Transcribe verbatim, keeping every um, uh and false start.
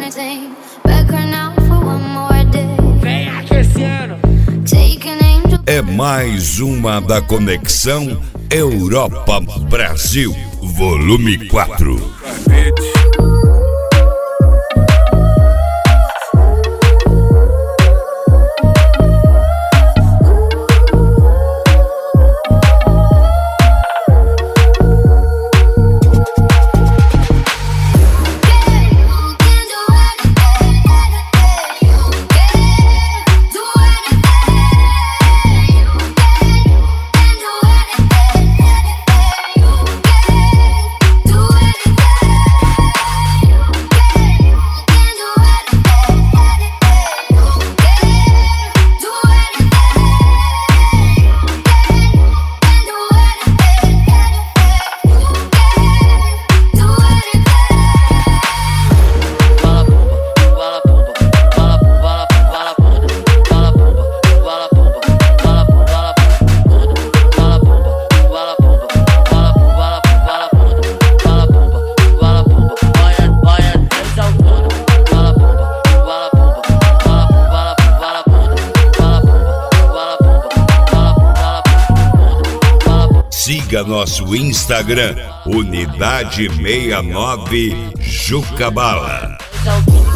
more thing. Back her now for one more day. Vem aquecendo. Take an angel. É mais uma da Conexão Europa-Brasil, volume quatro. Siga nosso Instagram, Unidade sessenta e nove Jucabala.